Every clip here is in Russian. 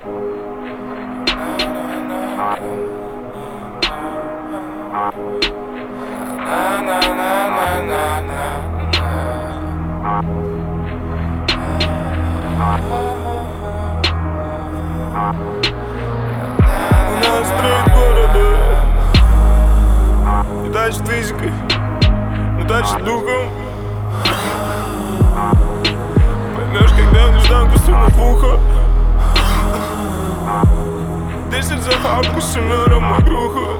Надо строить города, не дальше физикой, не дальше духом. Поймешь, когда нежданку сунут в ухо. 10 за хапку с семером игруху.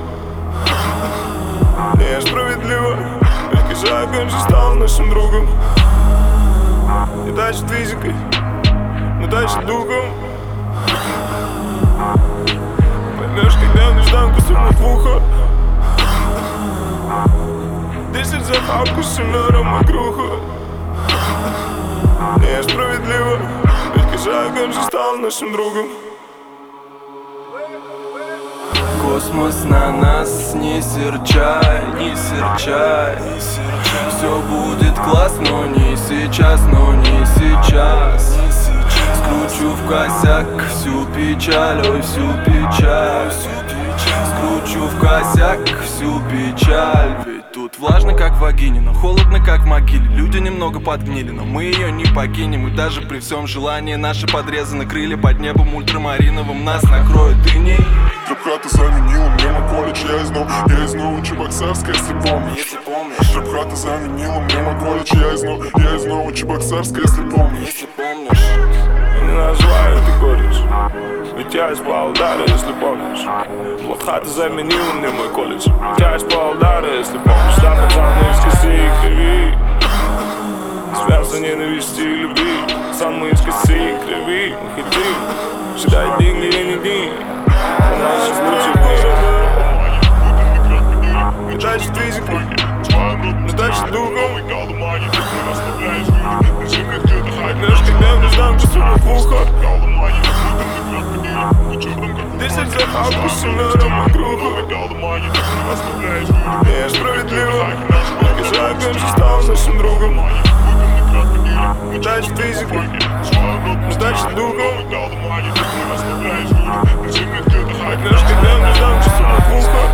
Несправедливо, ведь кишак, он же стал нашим другом. Не дальше физикой, не дальше духом. Поймешь, когда нежданку сунут в ухо. 10 за хапку с семером игруху. Несправедливо, ведь кишак, он же стал нашим другом. Космос на нас, не серчай, не серчай. Все будет классно, но не сейчас, но не сейчас. Скручу в косяк всю печаль, ой, всю печаль. Скручу в косяк всю печаль. Ведь тут влажно, как в вагине, но холодно, как в могиле. Люди немного подгнили, но мы ее не покинем. И даже при всем желании наши подрезаны крылья под небом ультрамариновым нас накроют иней. Трэп-хата заменила мне мой колледж, я из нового Чебоксарска, если помнишь. Трэп-хата заменила мне мой колледж, я из нового Чебоксарска, если помнишь. Не называю ты колледж, ведь я из Павлодара, если помнишь. Блокхата заменила мне мой колледж, ведь я из Павлодара, если помнишь. Да, пацаны из косы и крови, связаны ненависти и любви. Пацан, мы из косы и крови, мы хотим считать деньги и не деньги. У нас же случай в не дальше физикой, не дальше духом. Поймешь, когда нежданку сунут в ухо. 10 за хапку с семером игруху. Несправедливо, ведь кишак, он же стал нашим другом. Не дальше физикой, не дальше духом. Поймешь, когда нежданку сунут в ухо.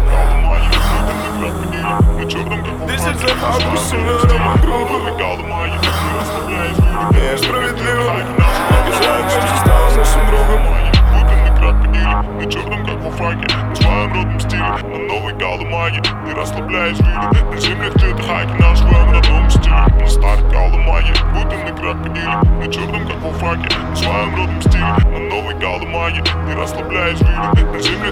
10 за хапку с семером игруху. Несправедливо, ведь кишак, он же стал нашим другом. На черном, как во фраке, в своем родном стиле, на новой галломане. Не расслабляясь, видя на землях цвета хаки, на своем родном стиле, на старой галломане. Будто на крокодиле, на черном, как во фраке, в своем родном стиле, на новой галломане. Не расслабляясь, видя на землях